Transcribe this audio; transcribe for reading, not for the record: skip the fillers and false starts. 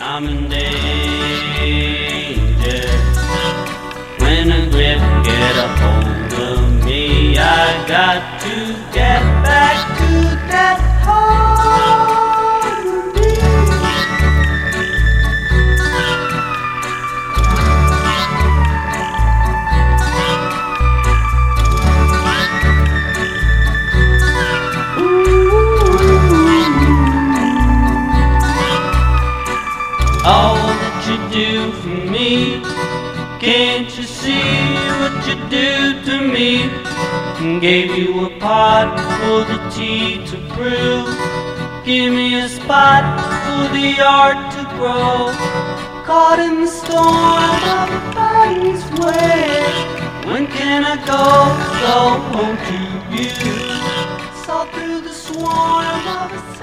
I'm in danger. When a grip get a hold of me, I got to get back to that harmony. All that you do for me, can't you see what you do to me? Gave you a pot for the tea to brew, give me a spot for the art to grow. Caught in the storm of a body's way, when can I go home to you? Saw through the swarm of a